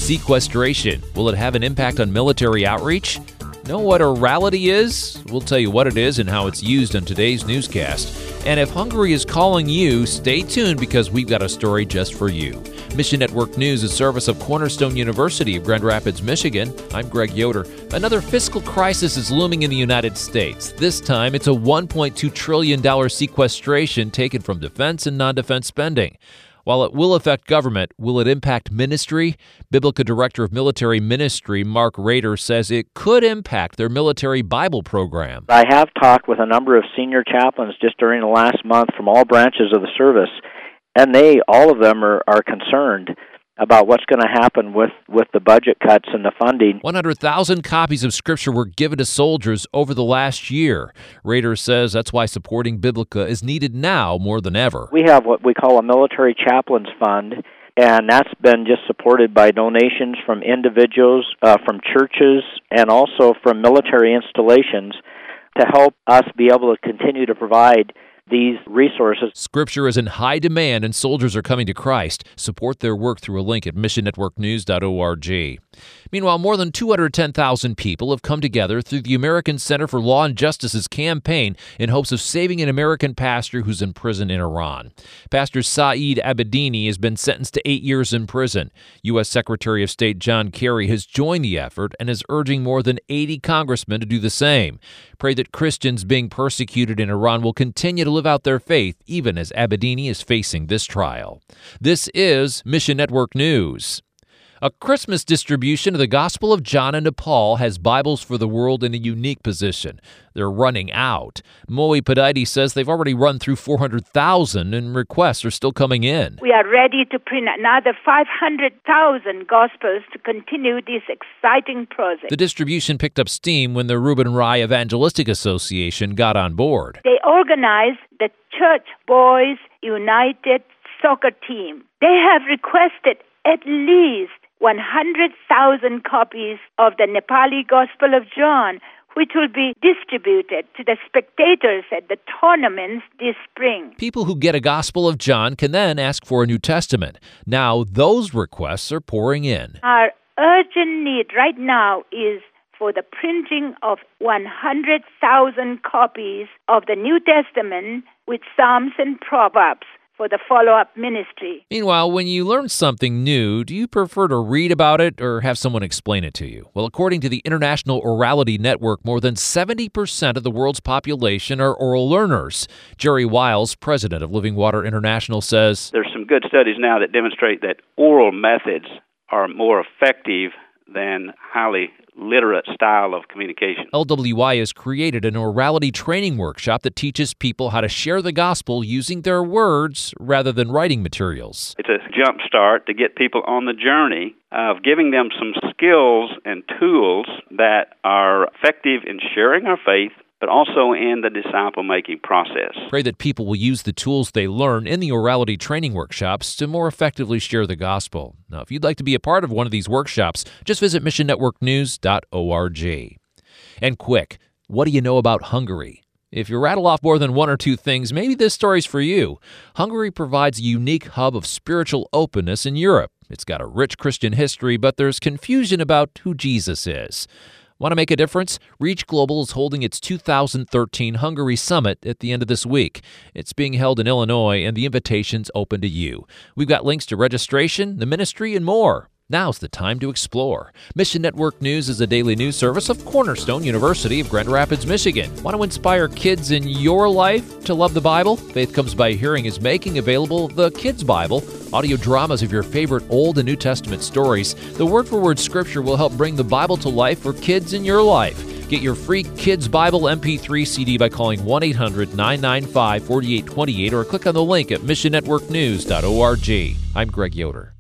Sequestration. Will it have an impact on military outreach? Know what orality is? We'll tell you what it is and how it's used on today's newscast. And if Hungary is calling you, stay tuned because we've got a story just for you. Mission Network News is a service of Cornerstone University of Grand Rapids, Michigan. I'm Greg Yoder. Another fiscal crisis is looming in the United States. This time, it's a $1.2 trillion sequestration taken from defense and non-defense spending. While it will affect government, will it impact ministry? Biblica Director of Military Ministry, Mark Rader, says it could impact their military Bible program. I have talked with a number of senior chaplains just during the last month from all branches of the service, and all of them are concerned about what's going to happen with the budget cuts and the funding. 100,000 copies of Scripture were given to soldiers over the last year. Rader says that's why supporting Biblica is needed now more than ever. We have what we call a military chaplains fund, and that's been just supported by donations from individuals, from churches, and also from military installations to help us be able to continue to provide these resources. Scripture is in high demand and soldiers are coming to Christ. Support their work through a link at missionnetworknews.org. Meanwhile, more than 210,000 people have come together through the American Center for Law and Justice's campaign in hopes of saving an American pastor who's in prison in Iran. Pastor Saeed Abedini has been sentenced to 8 years in prison. U.S. Secretary of State John Kerry has joined the effort and is urging more than 80 congressmen to do the same. Pray that Christians being persecuted in Iran will continue to live out their faith even as Abedini is facing this trial. This is Mission Network News. A Christmas distribution of the Gospel of John in Nepal has Bibles for the world in a unique position. They're running out. Moe Padaiti says they've already run through 400,000 and requests are still coming in. We are ready to print another 500,000 Gospels to continue this exciting project. The distribution picked up steam when the Reuben Rai Evangelistic Association got on board. They organized the Church Boys United soccer team. They have requested at least 100,000 copies of the Nepali Gospel of John, which will be distributed to the spectators at the tournaments this spring. People who get a Gospel of John can then ask for a New Testament. Now, those requests are pouring in. Our urgent need right now is for the printing of 100,000 copies of the New Testament with Psalms and Proverbs for the follow-up ministry. Meanwhile, when you learn something new, do you prefer to read about it or have someone explain it to you? Well, according to the International Orality Network, more than 70% of the world's population are oral learners. Jerry Wiles, president of Living Water International, says, There's some good studies now that demonstrate that oral methods are more effective than highly literate style of communication. LWI has created an orality training workshop that teaches people how to share the gospel using their words rather than writing materials. It's a jump start to get people on the journey of giving them some skills and tools that are effective in sharing our faith, but also in the disciple-making process. Pray that people will use the tools they learn in the orality training workshops to more effectively share the gospel. Now, if you'd like to be a part of one of these workshops, just visit missionnetworknews.org. And quick, what do you know about Hungary? If you rattle off more than one or two things, maybe this story's for you. Hungary provides a unique hub of spiritual openness in Europe. It's got a rich Christian history, but there's confusion about who Jesus is. Want to make a difference? Reach Global is holding its 2013 Hungary Summit at the end of this week. It's being held in Illinois, and the invitation's open to you. We've got links to registration, the ministry, and more. Now's the time to explore. Mission Network News is a daily news service of Cornerstone University of Grand Rapids, Michigan. Want to inspire kids in your life to love the Bible? Faith Comes by Hearing is making available the Kids Bible, audio dramas of your favorite Old and New Testament stories. The word-for-word scripture will help bring the Bible to life for kids in your life. Get your free Kids Bible MP3 CD by calling 1-800-995-4828 or click on the link at missionnetworknews.org. I'm Greg Yoder.